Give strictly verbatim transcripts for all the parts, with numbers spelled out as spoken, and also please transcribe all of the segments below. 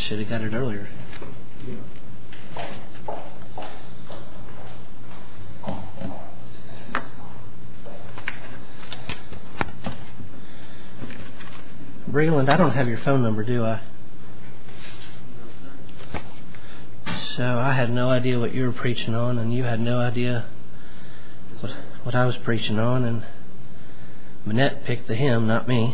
should have got it earlier. Breland, I don't have your phone number, do I? So I had no idea what you were preaching on, and you had no idea what, what I was preaching on, and Manette picked the hymn, not me.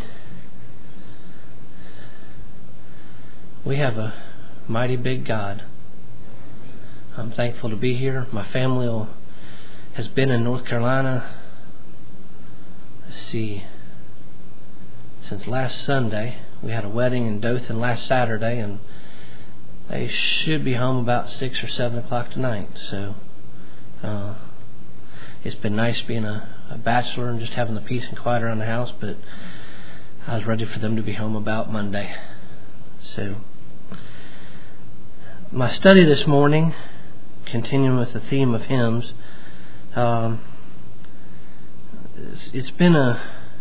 We have a mighty big God. I'm thankful to be here. My family will, has been in North Carolina, let's see, since last Sunday. We had a wedding in Dothan last Saturday, and they should be home about six or seven o'clock tonight. So uh, it's been nice being a, a bachelor and just having the peace and quiet around the house, but I was ready for them to be home about Monday. So my study this morning, continuing with the theme of hymns, um, it's, it's been a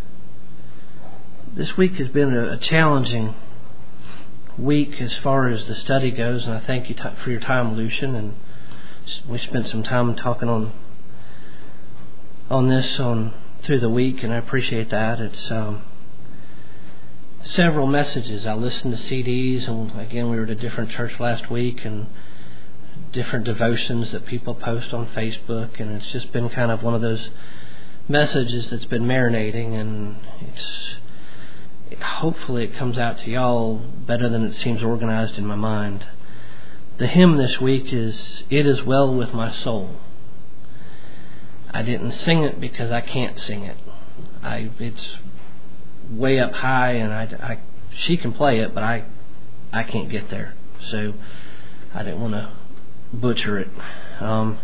this week has been a, a challenging week as far as the study goes, and I thank you t- for your time, Lucian. And we spent some time talking on on this on through the week, and I appreciate that. It's um, several messages. I listened to C Ds, and again, we were at a different church last week, and different devotions that people post on Facebook, and it's just been kind of one of those messages that's been marinating, and it's hopefully it comes out to y'all better than it seems organized in my mind. The hymn this week is "It Is Well With My Soul." I didn't sing it because I can't sing it. I it's way up high, and I, I she can play it, but I I can't get there. So I didn't want to butcher it. Um,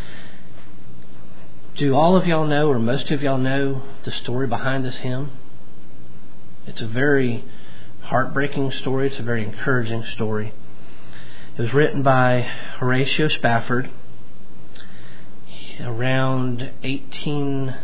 do all of y'all know, or most of y'all know, the story behind this hymn? It's a very heartbreaking story. It's a very encouraging story. It was written by Horatio Spafford around eighteen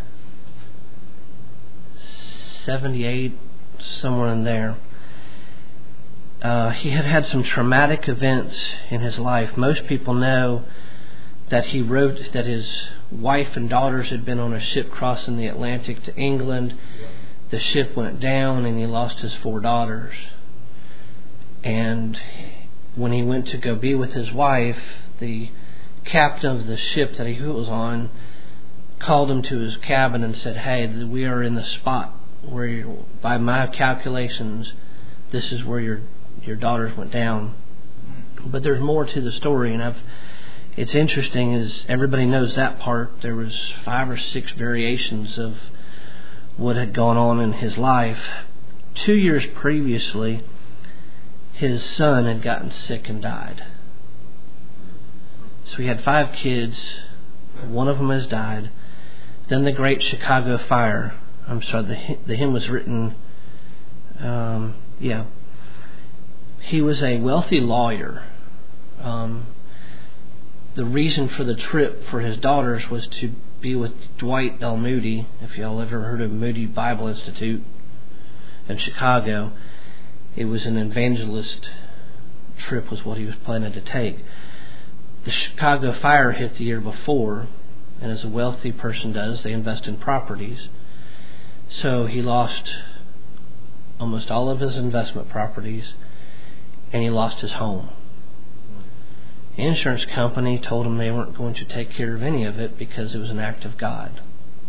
seventy-eight, somewhere in there. Uh, he had had some traumatic events in his life. Most people know that he wrote that his wife and daughters had been on a ship crossing the Atlantic to England. The ship went down, and he lost his four daughters. And when he went to go be with his wife, the captain of the ship that he was on called him to his cabin and said, "Hey, we are in the spot where, you, by my calculations, this is where your your daughters went down." But there's more to the story, and I've it's interesting is everybody knows that part. There was five or six variations of what had gone on in his life. Two years previously, his son had gotten sick and died. So he had five kids. One of them has died. Then the Great Chicago Fire. I'm sorry, the, the hymn was written, um, yeah. He was a wealthy lawyer. Um, the reason for the trip for his daughters was to be with Dwight L. Moody, if y'all ever heard of Moody Bible Institute in Chicago. It was an evangelist trip was what he was planning to take. The Chicago Fire hit the year before, and as a wealthy person does, they invest in properties. So he lost almost all of his investment properties, and he lost his home. The insurance company told him they weren't going to take care of any of it because it was an act of God.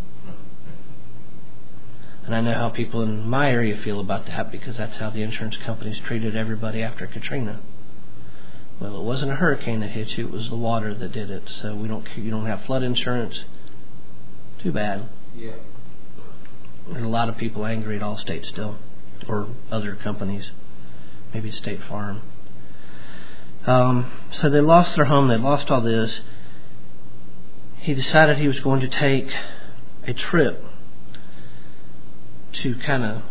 And I know how people in my area feel about that, because that's how the insurance companies treated everybody after Katrina. Well, it wasn't a hurricane that hit you; it was the water that did it. So we don't you don't have flood insurance. Too bad. Yeah. There's a lot of people angry at Allstate still, or other companies, maybe State Farm. Um, so they lost their home. They lost all this. He decided he was going to take a trip to kind of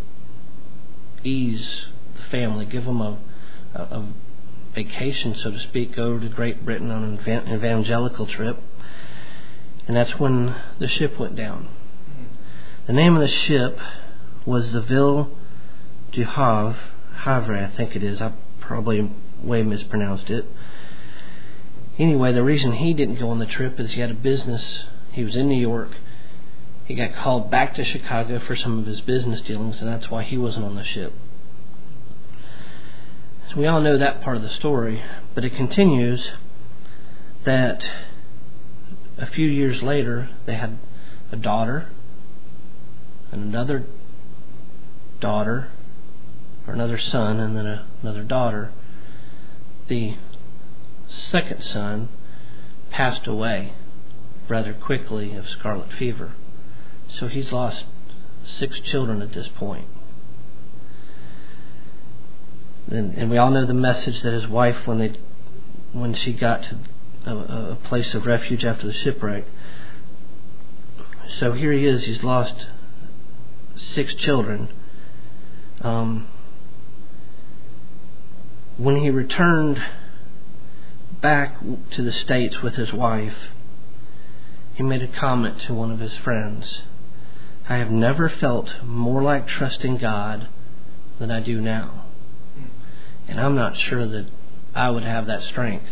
ease the family, give them a, a, a vacation, so to speak, go to Great Britain on an evangelical trip. And that's when the ship went down. The name of the ship was the Ville du Havre, Havre, I think it is. I probably way mispronounced it. Anyway, the reason he didn't go on the trip is he had a business. He was in New York. He got called back to Chicago for some of his business dealings, and that's why he wasn't on the ship. So we all know that part of the story, but it continues that a few years later, they had a daughter and another daughter, or another son, and then a, another daughter. The second son passed away rather quickly of scarlet fever. So he's lost six children at this point. And, and we all know the message that his wife, when they, when she got to a, a place of refuge after the shipwreck. So here he is. He's lost six children. Um, when he returned back to the States with his wife, he made a comment to one of his friends. I have never felt more like trusting God than I do now. And I'm not sure that I would have that strength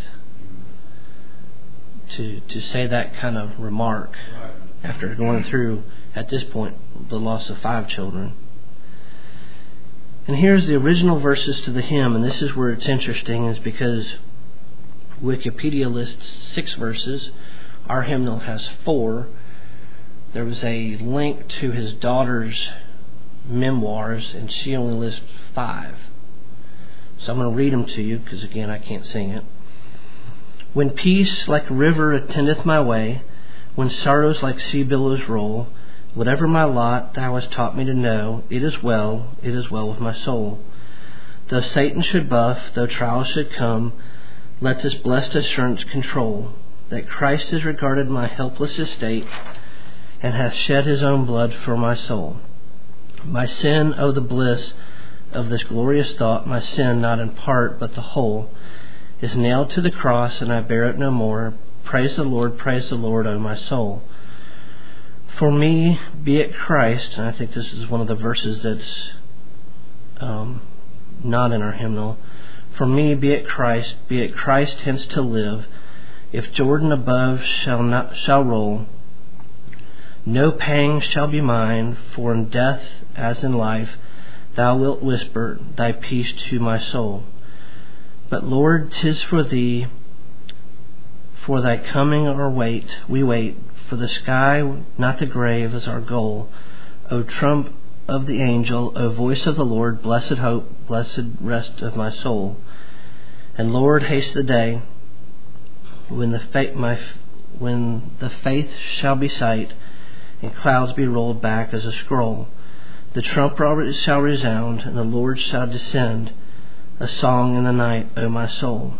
to to say that kind of remark after going through, at this point, the loss of five children. And here's the original verses to the hymn, and this is where it's interesting, is because Wikipedia lists six verses. Our hymnal has four. There was a link to his daughter's memoirs, and she only lists five. So I'm going to read them to you, because again, I can't sing it. When peace like a river attendeth my way, when sorrows like sea billows roll, whatever my lot thou hast taught me to know, it is well, it is well with my soul. Though Satan should buff, though trials should come, let this blessed assurance control, that Christ has regarded my helpless estate, and hath shed his own blood for my soul. My sin, oh the bliss of this glorious thought, my sin not in part but the whole, is nailed to the cross, and I bear it no more. Praise the Lord, praise the Lord, O my soul. For me, be it Christ, and I think this is one of the verses that's um, not in our hymnal. For me, be it Christ, be it Christ hence to live. If Jordan above shall not shall roll, no pang shall be mine, for in death as in life, thou wilt whisper thy peace to my soul. But Lord, 'tis for thee, for thy coming our wait, we wait, for the sky, not the grave, is our goal. O trump of the angel, O voice of the Lord, blessed hope, blessed rest of my soul. And Lord, haste the day when the faith, my, when the faith shall be sight, and clouds be rolled back as a scroll. The trump shall resound, and the Lord shall descend, a song in the night, O my soul.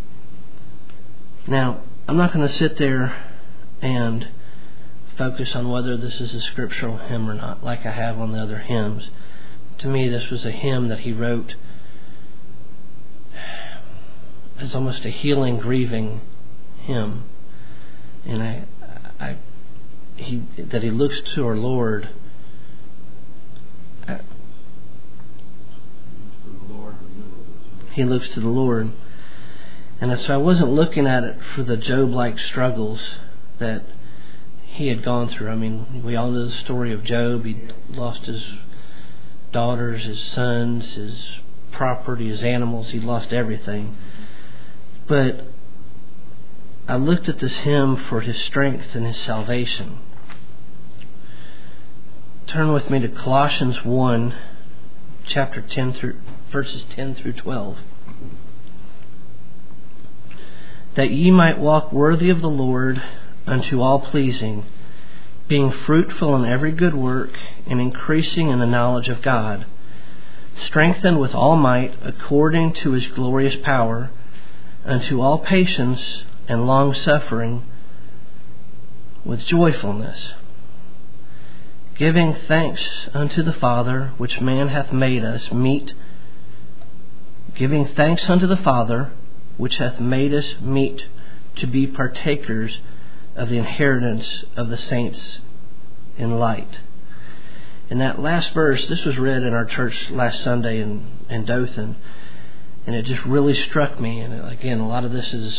Now, I'm not going to sit there and focus on whether this is a scriptural hymn or not, like I have on the other hymns. To me, this was a hymn that he wrote as almost a healing, grieving hymn. And I, I, he, that he looks to our Lord. I, he looks to the Lord. And so I wasn't looking at it for the Job-like struggles that he had gone through. I mean, we all know the story of Job. He lost his daughters, his sons, his property, his animals. He lost everything. But I looked at this hymn for his strength and his salvation. Turn with me to Colossians one, chapter ten through verses ten through twelve. That ye might walk worthy of the Lord unto all pleasing, being fruitful in every good work, and increasing in the knowledge of God, strengthened with all might according to his glorious power, unto all patience and long suffering with joyfulness, giving thanks unto the Father, which man hath made us meet, giving thanks unto the Father, which hath made us meet to be partakers of the inheritance of the saints in light. In that last verse, this was read in our church last Sunday in, in Dothan, And it just really struck me. And again, a lot of this is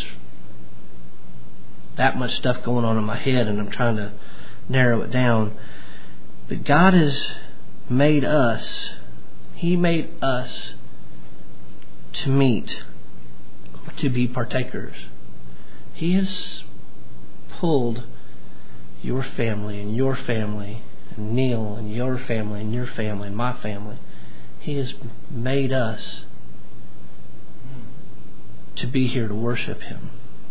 that much stuff going on in my head, and I'm trying to narrow it down. But God has made us, He made us to meet, to be partakers. He has pulled your family and your family, and Neil and your family and your family and my family. He has made us to be here to worship Him.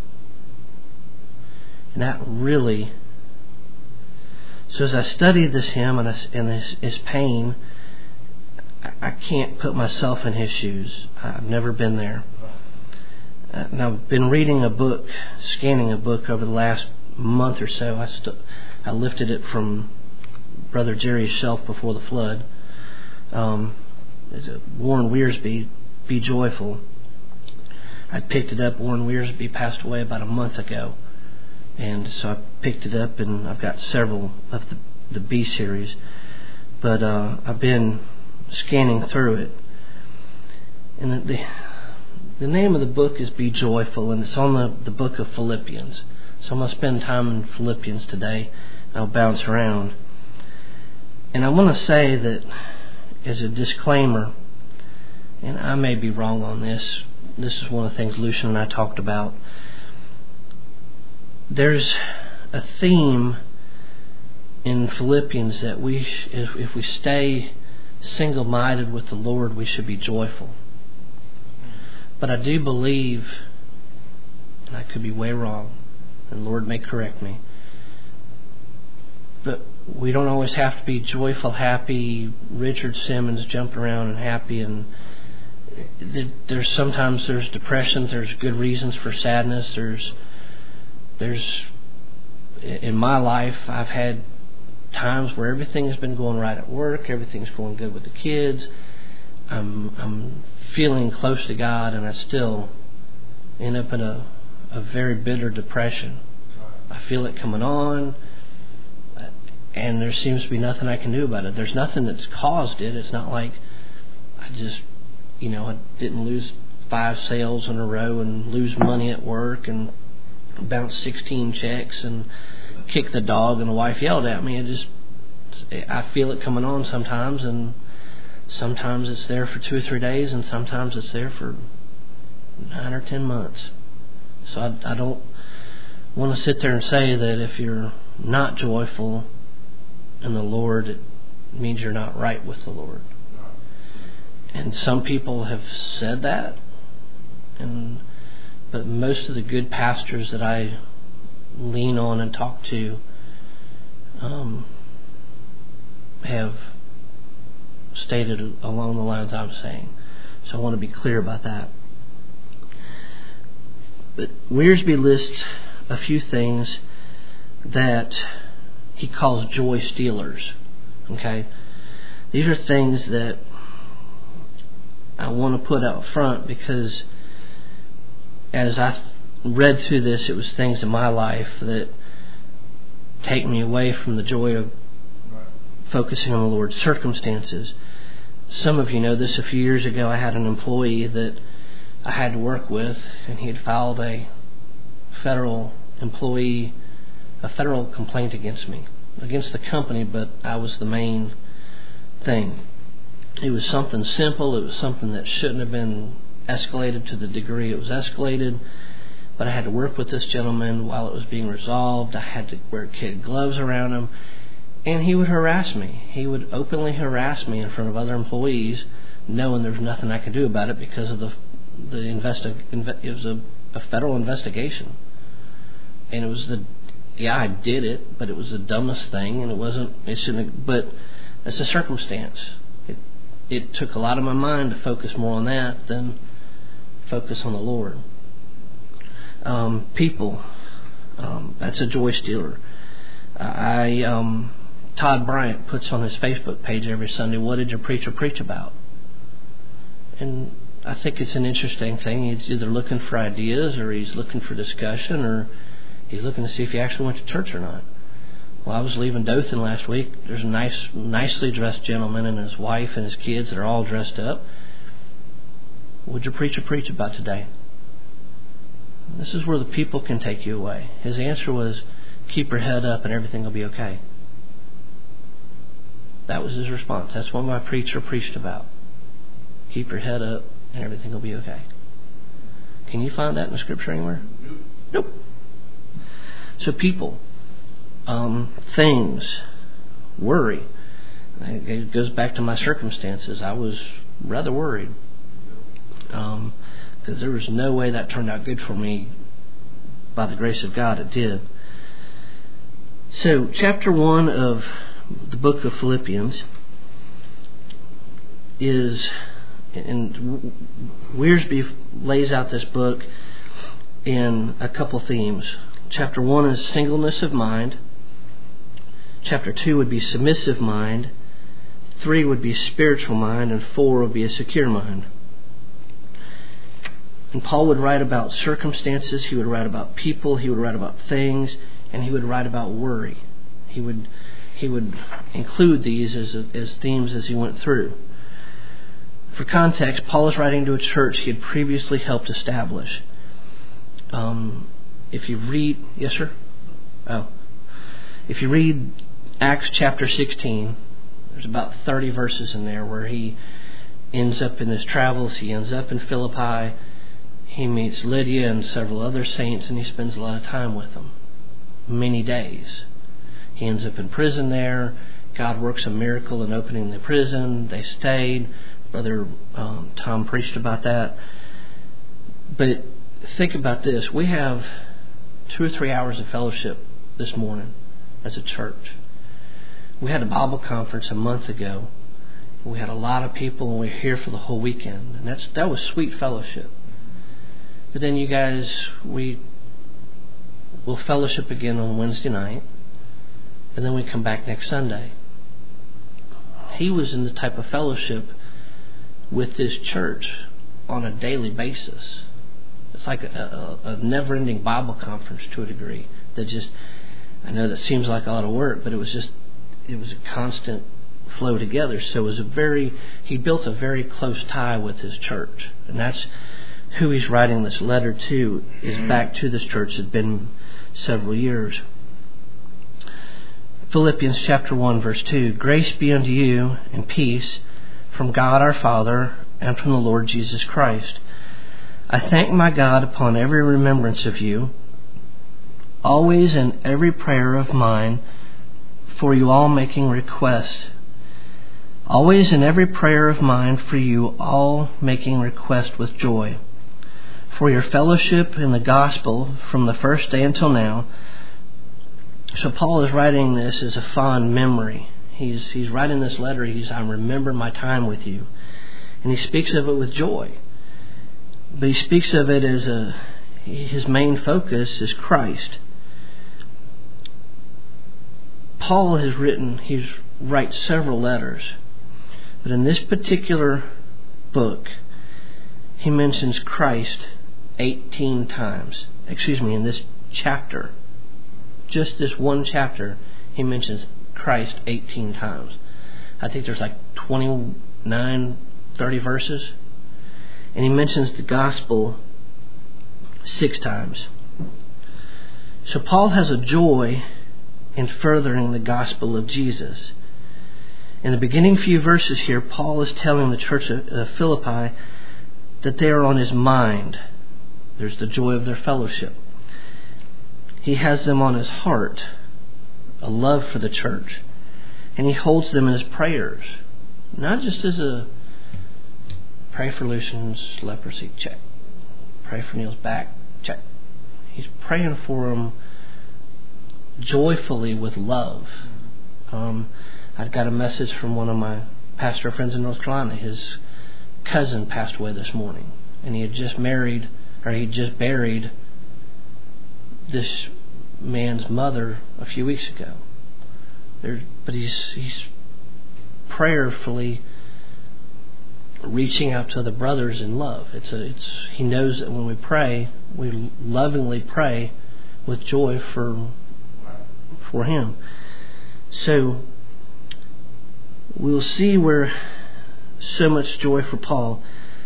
And that really... So as I studied this hymn and, I, and his, his pain, I, I can't put myself in his shoes. I've never been there. And I've been reading a book, scanning a book over the last month or so. I, st- I lifted it from Brother Jerry's shelf before the flood. Um, it's a Warren Wiersbe, Be Joyful. I picked it up. Warren Wiersbe passed away about a month ago. And so I picked it up, and I've got several of the, the B series. But uh, I've been scanning through it. And the, the the name of the book is Be Joyful, and it's on the, the book of Philippians. So I'm going to spend time in Philippians today. I'll bounce around. And I want to say that as a disclaimer, and I may be wrong on this, this is one of the things Lucian and I talked about. There's a theme in Philippians that we, if, if we stay single-minded with the Lord, we should be joyful. But I do believe, and I could be way wrong, and the Lord may correct me, but we don't always have to be joyful, happy, Richard Simmons jumping around and happy. And there's sometimes there's depressions, there's good reasons for sadness. There's There's, in my life, I've had times where everything has been going right at work, everything's going good with the kids. I'm I'm feeling close to God, and I still end up in a, a very bitter depression. I feel it coming on, and there seems to be nothing I can do about it. There's nothing that's caused it. It's not like I just, you know, I didn't lose five sales in a row and lose money at work and bounce sixteen checks and kick the dog and the wife yelled at me. It just, I feel it coming on sometimes, and sometimes it's there for two or three days, and sometimes it's there for nine or ten months. So I, I don't want to sit there and say that if you're not joyful in the Lord, it means you're not right with the Lord. And some people have said that, and but most of the good pastors that I lean on and talk to um, have stated along the lines I'm saying. So I want to be clear about that. But Wiersbe lists a few things that he calls joy stealers. Okay? These are things that I want to put out front because as I read through this, it was things in my life that take me away from the joy of focusing on the Lord. Circumstances. Some of you know this. A few years ago, I had an employee that I had to work with, and he had filed a federal employee, a federal complaint against me, against the company, but I was the main thing. It was something simple. It was something that shouldn't have been escalated to the degree it was escalated, but I had to work with this gentleman while it was being resolved. I had to wear kid gloves around him, and he would harass me. He would openly harass me in front of other employees, knowing there's nothing I could do about it because of the the investi- inve- it was a, a federal investigation, and it was the yeah I did it, but it was the dumbest thing, and it wasn't it shouldn't have, but it's a circumstance. It it took a lot of my mind to focus more on that than focus on the Lord. Um, people, um, that's a joy stealer. I um, Todd Bryant puts on his Facebook page every Sunday, what did your preacher preach about? And I think it's an interesting thing. He's either looking for ideas, or he's looking for discussion, or he's looking to see if he actually went to church or not. Well, I was leaving Dothan last week. There's a nice, nicely dressed gentleman and his wife and his kids that are all dressed up. would your preacher preach about today? This is where the people can take you away. His answer was, keep your head up and everything will be okay. That was his response. That's what my preacher preached about. Keep your head up and everything will be okay. Can you find that in the scripture anywhere? Nope. So people, um, things, worry. It goes back to my circumstances. I was rather worried. Um, because there was no way that turned out good for me. By the grace of God, it did. So, chapter one of the book of Philippians is, and Wiersbe lays out this book in a couple themes. Chapter one is singleness of mind. Chapter two would be submissive mind. Three would be spiritual mind. And four would be a secure mind. And Paul would write about circumstances, he would write about people, he would write about things, and he would write about worry. He would he would include these as as themes as he went through. For context, Paul is writing to a church he had previously helped establish. Um, if you read, yes, sir. Oh, if you read Acts chapter sixteen, there's about thirty verses in there where he ends up in his travels. He ends up in Philippi. He meets Lydia and several other saints, and he spends a lot of time with them. Many days. He ends up in prison there. God works a miracle in opening the prison. They stayed. Brother um, Tom preached about that. But think about this. We have two or three hours of fellowship this morning as a church. We had a Bible conference a month ago. We had a lot of people, and we were here for the whole weekend. And that's that was sweet fellowship. But then you guys, we will fellowship again on Wednesday night, and then we come back next Sunday. He was in the type of fellowship with this church on a daily basis. It's like a, a, a never-ending Bible conference to a degree. That just, I know that seems like a lot of work, but it was just, it was a constant flow together. So it was a very, he built a very close tie with his church, and that's who he's writing this letter to, is back to this church. It's been several years. Philippians chapter one, verse two. Grace be unto you and peace from God our Father and from the Lord Jesus Christ. I thank my God upon every remembrance of you, always in every prayer of mine, for you all making request. Always in every prayer of mine for you all making request with joy, for your fellowship in the gospel from the first day until now. So Paul is writing this as a fond memory. He's he's writing this letter. He's I remember my time with you, and he speaks of it with joy. But he speaks of it as a his main focus is Christ. Paul has written he's writes several letters, but in this particular book, he mentions Christ eighteen times. Excuse me, in this chapter, just this one chapter, he mentions Christ eighteen times. I think there's like twenty-nine, thirty verses. And he mentions the gospel six times. So Paul has a joy in furthering the gospel of Jesus. In the beginning few verses here, Paul is telling the church of Philippi that they are on his mind. There's the joy of their fellowship. He has them on his heart, a love for the church. And he holds them in his prayers. Not just as a pray for Lucian's leprosy, check. Pray for Neil's back, check. He's praying for them joyfully with love. Um, I've got a message from one of my pastor friends in North Carolina. His cousin passed away this morning, and he had just married, or he just buried this man's mother a few weeks ago. There, but he's he's prayerfully reaching out to the brothers in love. It's a, it's he knows that when we pray, we lovingly pray with joy for for him. So we'll see where so much joy for Paul.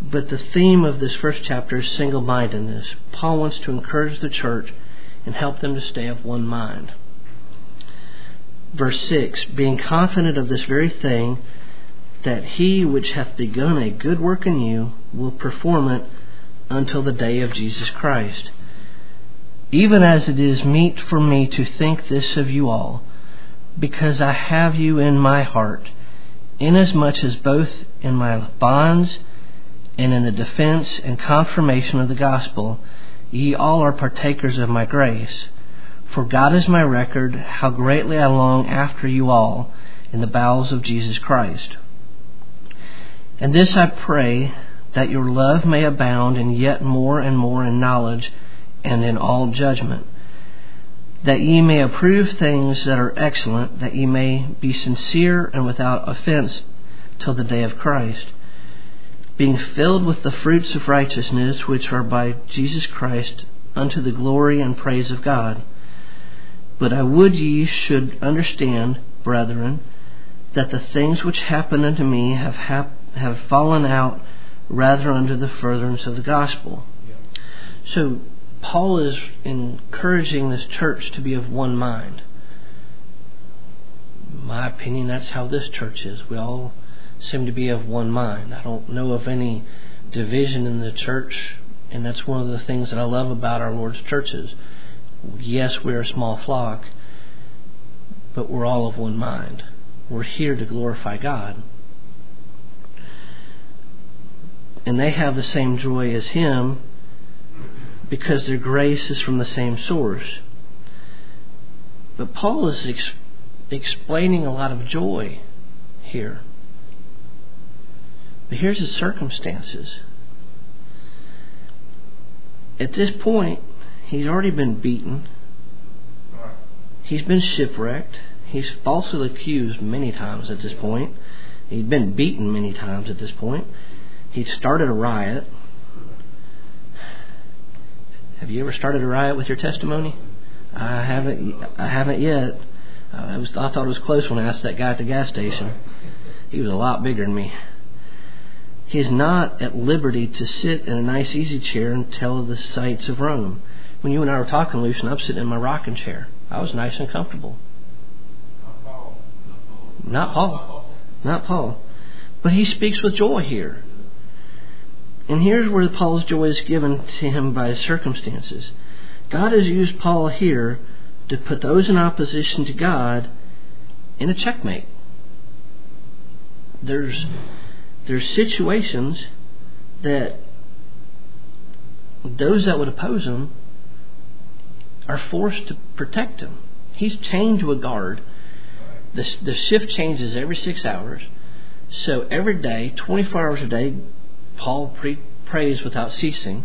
But the theme of this first chapter is single-mindedness. Paul wants to encourage the church and help them to stay of one mind. Verse six, being confident of this very thing, that he which hath begun a good work in you will perform it until the day of Jesus Christ. Even as it is meet for me to think this of you all, because I have you in my heart, inasmuch as both in my bonds and in the defense and confirmation of the gospel, ye all are partakers of my grace. For God is my record, how greatly I long after you all in the bowels of Jesus Christ. And this I pray, that your love may abound in yet more and more in knowledge and in all judgment, that ye may approve things that are excellent, that ye may be sincere and without offense till the day of Christ, being filled with the fruits of righteousness which are by Jesus Christ unto the glory and praise of God. But I would ye should understand, brethren, that the things which happened unto me have hap- have fallen out rather unto the furtherance of the gospel. So Paul is encouraging this church to be of one mind. In my opinion, that's how this church is. We all seem to be of one mind. I don't know of any division in the church, and that's one of the things that I love about our Lord's churches. Yes, we're a small flock, but we're all of one mind. We're here to glorify God. And they have the same joy as Him because their grace is from the same source. But Paul is ex- explaining a lot of joy here. But here's the circumstances. At this point, he's already been beaten. He's been shipwrecked. He's falsely accused many times at this point. He's been beaten many times at this point. He started a riot. Have you ever started a riot with your testimony? I haven't. I haven't yet. I was. I thought it was close when I asked that guy at the gas station. He was a lot bigger than me. He is not at liberty to sit in a nice easy chair and tell the sights of Rome. When you and I were talking, Lucian, I'm sitting in my rocking chair. I was nice and comfortable. Not Paul. Not Paul. Not Paul. But he speaks with joy here. And here's where Paul's joy is given to him by his circumstances. God has used Paul here to put those in opposition to God in a checkmate. There's there's situations that those that would oppose him are forced to protect him. He's chained to a guard. The, the shift changes every six hours. So every day, twenty-four hours a day, Paul pre- prays without ceasing.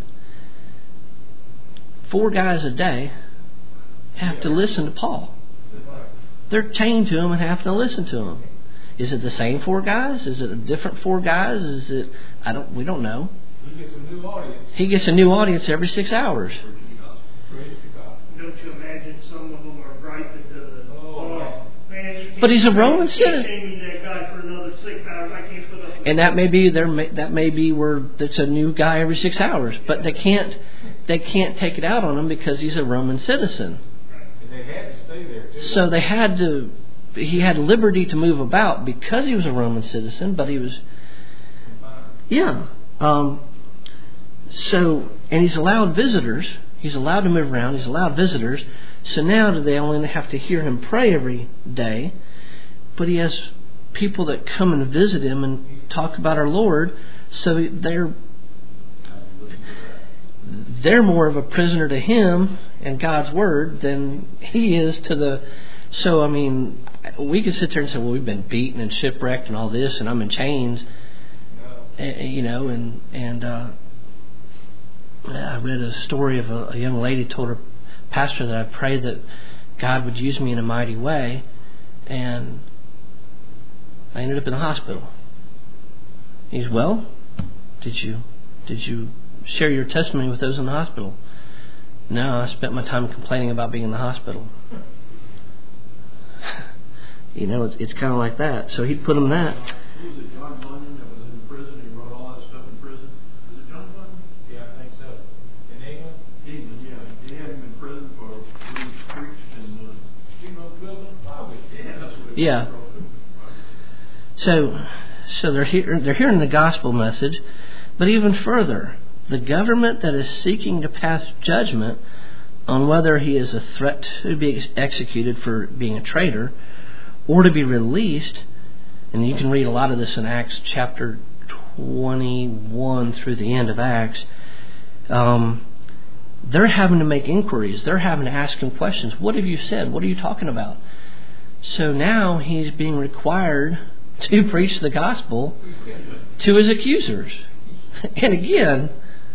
Four guys a day have to listen to Paul. They're chained to him and have to listen to him. Is it the same four guys? Is it a different four guys? Is it? I don't. We don't know. He gets a new audience. He gets a new audience every six hours. Don't you imagine some of them are griping to the boss? Man, but he's a Roman citizen. That guy for another six hours. I can't put up with and that may be there. That may be where it's a new guy every six hours. But they can't. They can't take it out on him because he's a Roman citizen. And they had to stay there too. So they had to. He had liberty to move about because he was a Roman citizen, but he was. Yeah. Um, so and he's allowed visitors. He's allowed to move around. He's allowed visitors. So now do they only have to hear him pray every day? But he has people that come and visit him and talk about our Lord. So they're they're more of a prisoner to him and God's word than he is to the. So I mean, we could sit there and say, "Well, we've been beaten and shipwrecked and all this, and I'm in chains." No. And, you know, and and. Uh, I read a story of a, a young lady told her pastor that I prayed that God would use me in a mighty way, and I ended up in the hospital. He's well. Did you did you share your testimony with those in the hospital? No, I spent my time complaining about being in the hospital. You know, it's it's kind of like that. So he put him that. Who was it, John Bunyan, that was in prison? He wrote all that stuff in prison. Yeah. So, so they're hear, they're hearing the gospel message, but even further, the government that is seeking to pass judgment on whether he is a threat to be executed for being a traitor or to be released, and you can read a lot of this in Acts chapter twenty-one through the end of Acts. Um, they're having to make inquiries. They're having to ask him questions. What have you said? What are you talking about? So now he's being required to preach the gospel to his accusers. And again,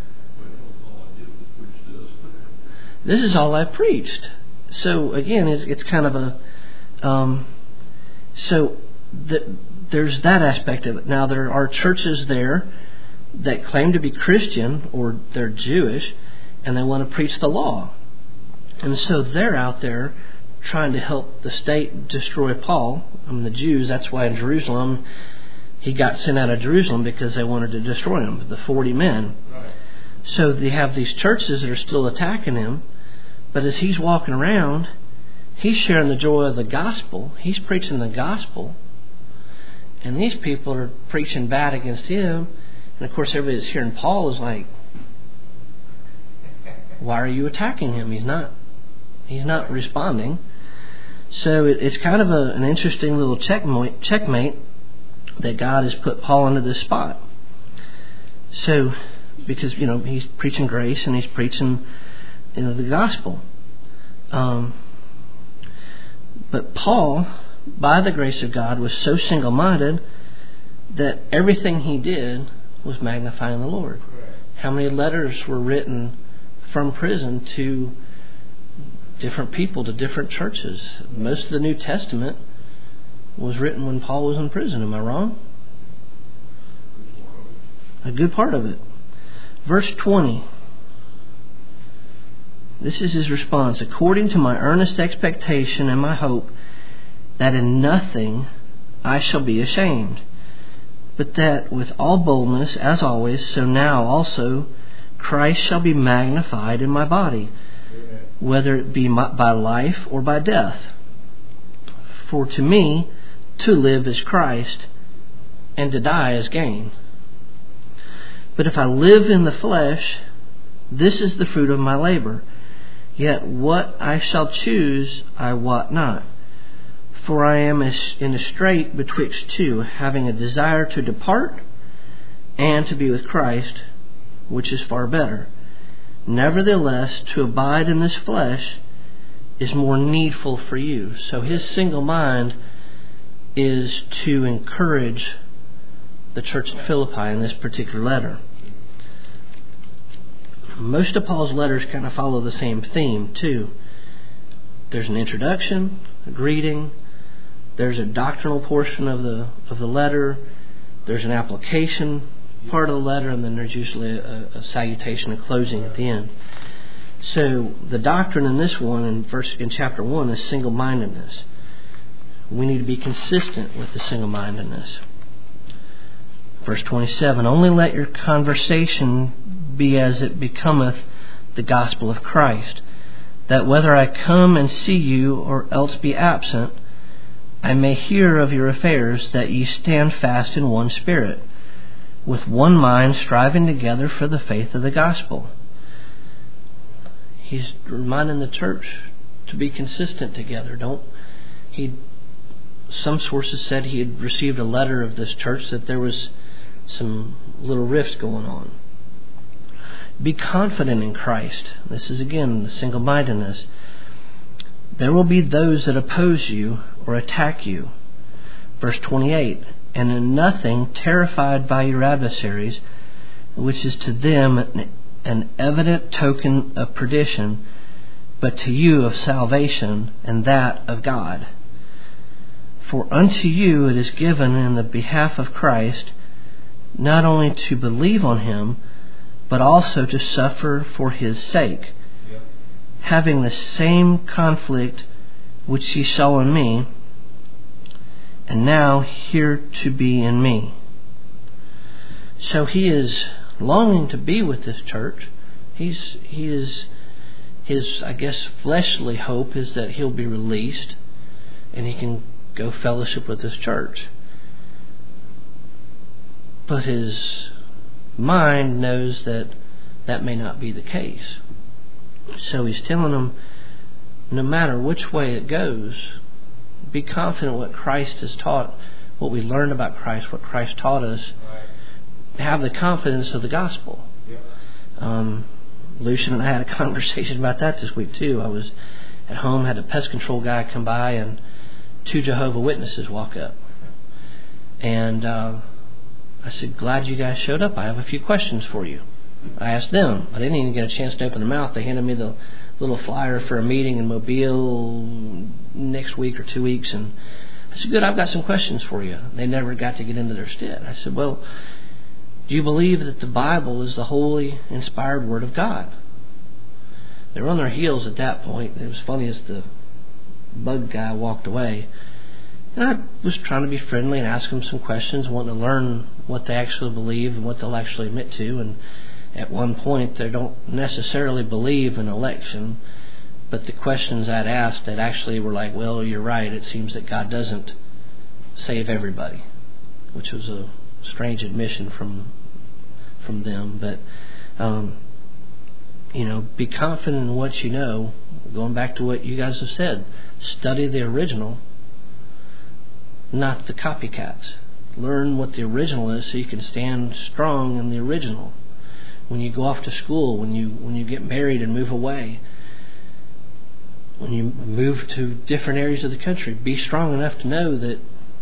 this is all I've preached. So again, it's, it's kind of a... Um, so the, there's that aspect of it. Now there are churches there that claim to be Christian or they're Jewish and they want to preach the law. And so they're out there trying to help the state destroy Paul. I mean, the Jews, that's why in Jerusalem, he got sent out of Jerusalem because they wanted to destroy him, the forty men. Right. So they have these churches that are still attacking him. But as he's walking around, he's sharing the joy of the gospel. He's preaching the gospel. And these people are preaching bad against him. And of course, everybody that's hearing Paul is like, why are you attacking him? He's not he's not responding. So it, it's kind of a, an interesting little checkmate, checkmate that God has put Paul into this spot. So, because, you know, he's preaching grace and he's preaching, you know, the gospel. Um, but Paul, by the grace of God, was so single-minded that everything he did was magnifying the Lord. Right. How many letters were written from prison to different people, to different churches? Most of the New Testament was written when Paul was in prison. Am I wrong? A good part of it. Verse twenty. This is his response. According to my earnest expectation and my hope that in nothing I shall be ashamed, but that with all boldness, as always, so now also Christ shall be magnified in my body, whether it be by life or by death. For to me, to live is Christ, and to die is gain. But if I live in the flesh, this is the fruit of my labor. Yet what I shall choose, I wot not. For I am in a strait betwixt two, having a desire to depart and to be with Christ, which is far better. Nevertheless, to abide in this flesh is more needful for you. So his single mind is to encourage the church at Philippi in this particular letter. Most of Paul's letters kind of follow the same theme too. There's an introduction, a greeting. There's a doctrinal portion of the of the letter. There's an application part of the letter, and then there's usually a, a salutation, a closing at the end. So the doctrine in this one, in verse in chapter one, is single-mindedness. We need to be consistent with the single-mindedness. Verse twenty-seven, only let your conversation be as it becometh the gospel of Christ, that whether I come and see you or else be absent, I may hear of your affairs, that ye stand fast in one spirit, with one mind striving together for the faith of the gospel. He's reminding the church to be consistent together. Don't he? Some sources said he had received a letter of this church that there was some little rifts going on. Be confident in Christ. This is again the single-mindedness. There will be those that oppose you or attack you. Verse twenty-eight, and in nothing terrified by your adversaries, which is to them an evident token of perdition, but to you of salvation, and that of God. For unto you it is given in the behalf of Christ, not only to believe on him, but also to suffer for his sake, yep. Having the same conflict which ye saw in me, and now here to be in me. So he is longing to be with this church. He's he is his I guess fleshly hope is that he'll be released and he can go fellowship with this church. But his mind knows that that may not be the case. So he's telling them, no matter which way it goes, be confident what Christ has taught, what we learned about Christ, what Christ taught us. Right. Have the confidence of the gospel. Yeah. Um, Lucian and I had a conversation about that this week too. I was at home, had a pest control guy come by, and two Jehovah Witnesses walk up. And uh, I said, glad you guys showed up. I have a few questions for you. I asked them. I didn't even get a chance to open their mouth. They handed me the little flyer for a meeting in Mobile next week or two weeks. And I said, good, I've got some questions for you. They never got to get into their stead. I said, well, do you believe that the Bible is the holy, inspired Word of God? They were on their heels at that point. It was funny as the bug guy walked away. And I was trying to be friendly and ask them some questions, wanting to learn what they actually believe and what they'll actually admit to. And at one point, they don't necessarily believe in election, but the questions I'd asked that actually were like, well, you're right, it seems that God doesn't save everybody, which was a strange admission from from them. But, um, you know, be confident in what you know. Going back to what you guys have said, study the original, not the copycats. Learn what the original is so you can stand strong in the original. When you go off to school, when you when you get married and move away, when you move to different areas of the country, be strong enough to know that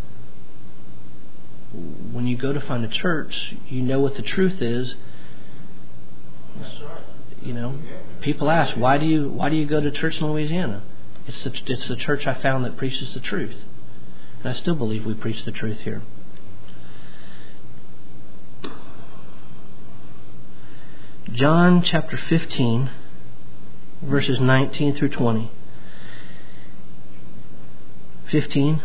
when you go to find a church, you know what the truth is. That's right. You know, people ask, why do you why do you go to church in Louisiana? It's the, it's the church I found that preaches the truth. And I still believe we preach the truth here. John chapter fifteen, verses nineteen through twenty. fifteen.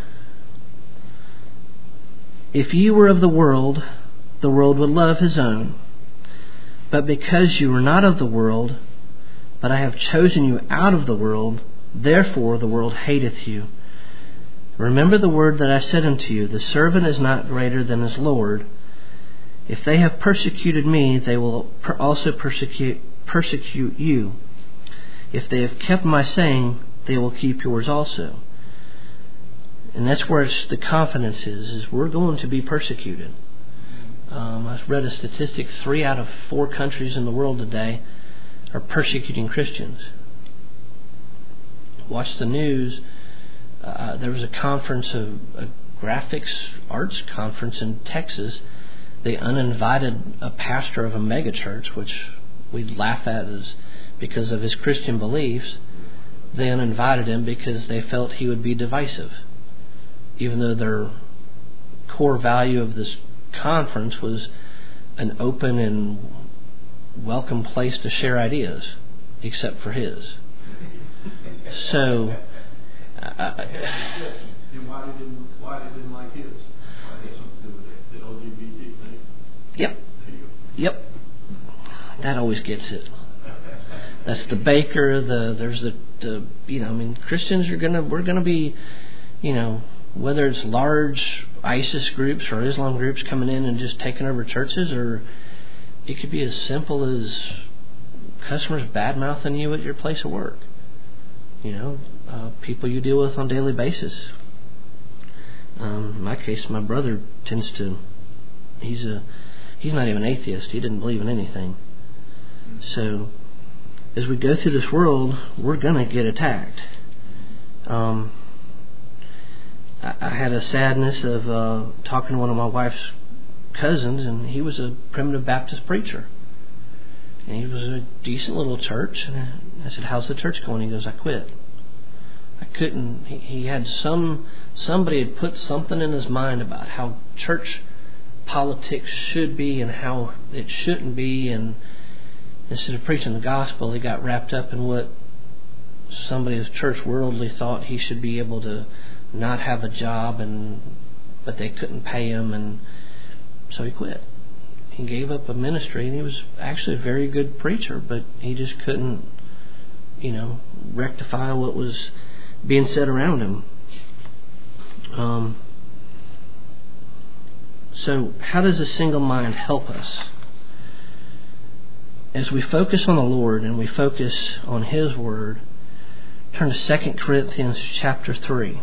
If you were of the world, the world would love his own. But because you were not of the world, but I have chosen you out of the world, therefore the world hateth you. Remember the word that I said unto you, the servant is not greater than his Lord. If they have persecuted me, they will also persecute persecute you. If they have kept my saying, they will keep yours also. And that's where it's, the confidence is, is we're going to be persecuted. Um, I've read a statistic, three out of four countries in the world today are persecuting Christians. Watch the news. Uh, there was a conference, a, a graphics arts conference in Texas. They uninvited a pastor of a megachurch, which we'd laugh at as because of his Christian beliefs. They uninvited him because they felt he would be divisive, even though their core value of this conference was an open and welcome place to share ideas, except for his. So, uh, and why they didn't why they didn't like his? Why they had something to do with it? The L G B T thing. Yep. Yep. That always gets it. That's the baker. The there's the, the you know I mean Christians are gonna we're gonna be you know whether it's large ISIS groups or Islam groups coming in and just taking over churches, or it could be as simple as customers bad mouthing you at your place of work. You know, uh, people you deal with on a daily basis. Um, in my case, my brother tends to. He's a. He's not even an atheist. He didn't believe in anything. So, as we go through this world, we're gonna get attacked. Um, I, I had a sadness of uh, talking to one of my wife's cousins, and he was a primitive Baptist preacher. And he was a decent little church. And I said, "How's the church going?" He goes, "I quit. I couldn't." He, he had some somebody had put something in his mind about how church politics should be and how it shouldn't be, and instead of preaching the gospel, he got wrapped up in what somebody as church worldly thought he should be able to not have a job, and but they couldn't pay him, and so he quit. He gave up a ministry, and he was actually a very good preacher, but he just couldn't, you know, rectify what was being said around him. Um, so how does a single mind help us? As we focus on the Lord and we focus on His Word, turn to Second Corinthians chapter three.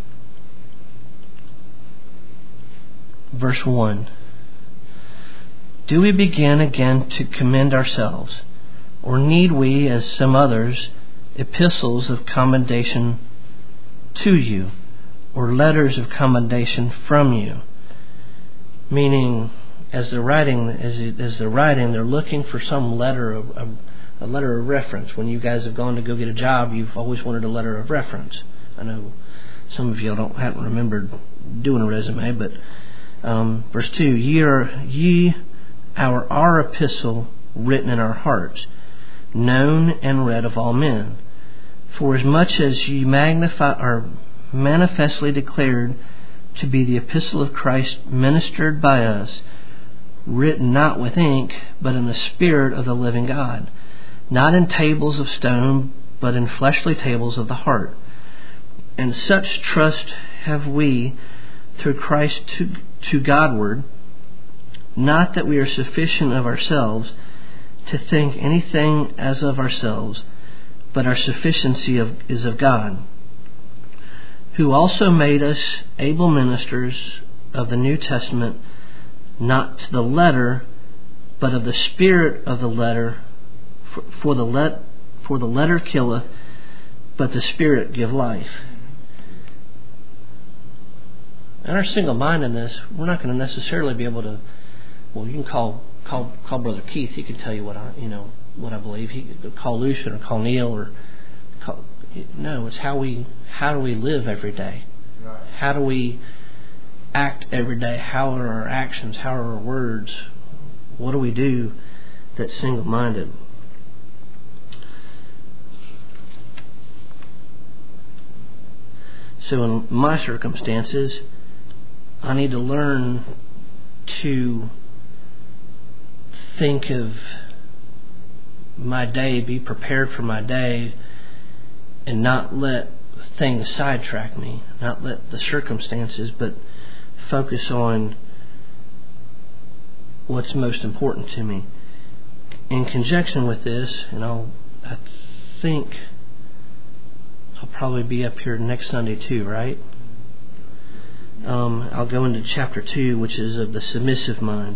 Verse one. Do we begin again to commend ourselves, or need we, as some others, epistles of commendation to you, or letters of commendation from you? Meaning, as they're writing, as, as they're writing, they're looking for some letter of a, a letter of reference. When you guys have gone to go get a job, you've always wanted a letter of reference. I know some of you don't haven't remembered doing a resume, but um, verse two: Ye are ye our our epistle written in our hearts, known and read of all men. For as much as ye magnify are manifestly declared to be the epistle of Christ, ministered by us, written not with ink, but in the Spirit of the living God, not in tables of stone, but in fleshly tables of the heart. And such trust have we through Christ to, to Godward, not that we are sufficient of ourselves to think anything as of ourselves, but our sufficiency of, is of God, who also made us able ministers of the New Testament, not to the letter, but of the spirit of the letter. For, for the let for the letter killeth, but the Spirit give life. And our single-mindedness, we're not going to necessarily be able to. Well, you can call call call Brother Keith. He can tell you what I you know what I believe. He could call Lucian or call Neil or call, no. It's how we how do we live every day? Right. How do we act every day? How are our actions? How are our words? What do we do that's single-minded? So in my circumstances, I need to learn to think of my day, be prepared for my day, and not let things sidetrack me, not let the circumstances, but focus on what's most important to me. In conjunction with this, and I'll, I think I'll probably be up here next Sunday too, right? Um, I'll go into chapter two, which is of the submissive mind.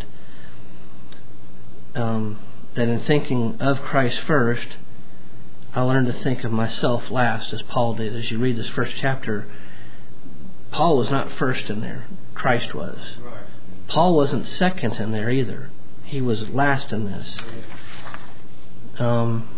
Um, that in thinking of Christ first, I learned to think of myself last, as Paul did. As you read this first chapter, Paul was not first in there. Christ was. Right. Paul wasn't second in there either. He was last in this. Um,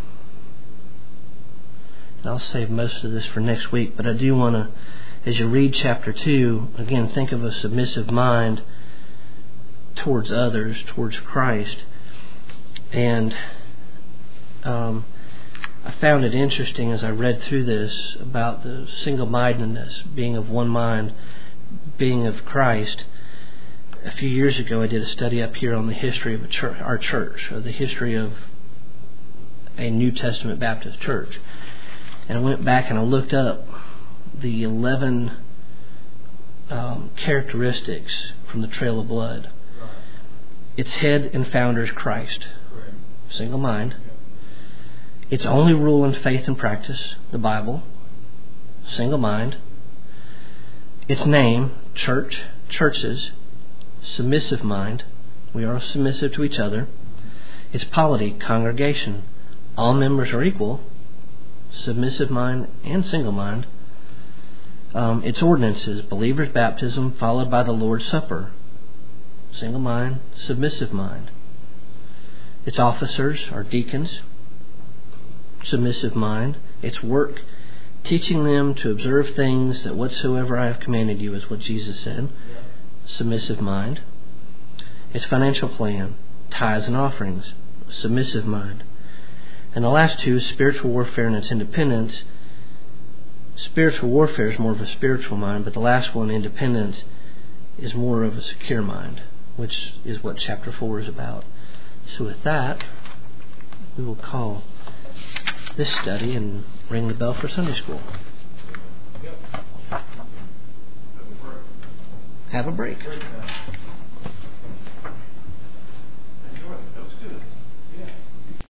I'll save most of this for next week, but I do want to, as you read chapter two, again, think of a submissive mind towards others, towards Christ. And um, I found it interesting as I read through this about the single-mindedness, being of one mind, being of Christ. A few years ago, I did a study up here on the history of a church, our church, or the history of a New Testament Baptist church. And I went back and I looked up the eleven um, characteristics from the Trail of Blood. Right. Its head and founder is Christ. Correct. Single mind. Its only rule in faith and practice, the Bible. Single mind. Its name, church, churches. Submissive mind. We are submissive to each other. Its polity, congregation. All members are equal. Submissive mind and single mind. Um, its ordinances, believers' baptism followed by the Lord's Supper. Single mind, submissive mind. Its officers are deacons. Submissive mind. Its work, teaching them to observe things that whatsoever I have commanded you, is what Jesus said. Yeah. Submissive mind. Its financial plan, tithes and offerings. Submissive mind. And the last two, spiritual warfare and its independence. Spiritual warfare is more of a spiritual mind, but the last one, independence, is more of a secure mind, which is what chapter four is about. So with that, we will call this study and ring the bell for Sunday school. Yep. That would work. have a break. Break time.